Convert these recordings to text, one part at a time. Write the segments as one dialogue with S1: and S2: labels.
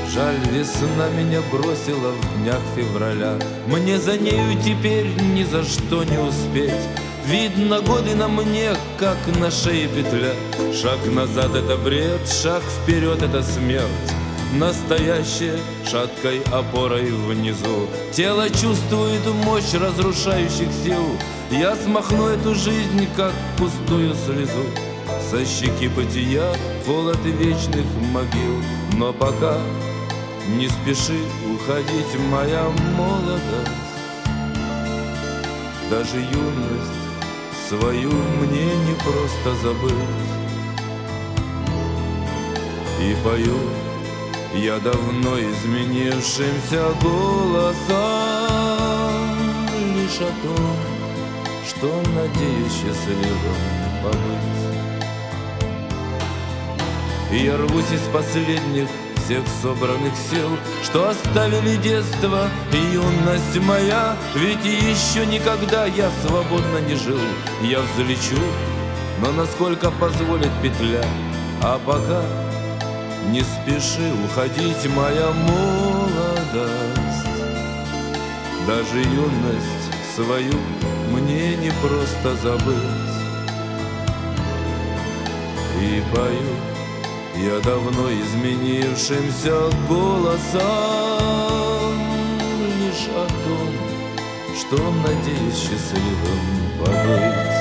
S1: Жаль, весна меня бросила в днях февраля. Мне за нею теперь ни за что не успеть. Видно, годы на мне, как на шее петля. Шаг назад — это бред, шаг вперед — это смерть. Настоящее шаткой опорой внизу. Тело чувствует мощь разрушающих сил. Я смахну эту жизнь, как пустую слезу. Со щеки бытия холод вечных могил. Но пока не спеши уходить, моя молодость. Даже юность свою мне не просто забыть. И пою я давно изменившимся голосом лишь о том, что надеюсь счастливым побыть. И я рвусь из последних всех собранных сил, что оставили детство и юность моя. Ведь еще никогда я свободно не жил. Я взлечу, но насколько позволит петля. А пока не спеши уходить, моя молодость. Даже юность свою мне не просто забыть. И пою я давно изменившимся голосом лишь о том, что надеюсь счастливым побыть.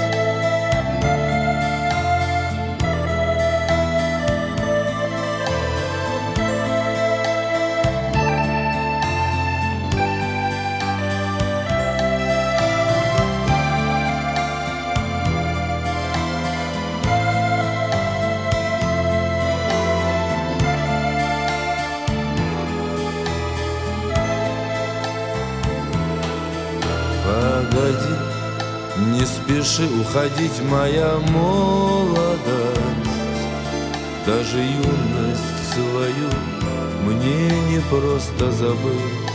S1: Погоди, не спеши уходить, моя молодость. Даже юность свою мне не просто забыть.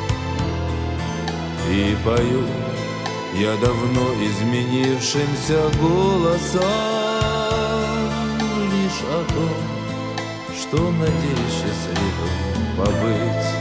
S1: И пою я давно изменившимся голосом лишь о том, что надеюсь счастливым побыть.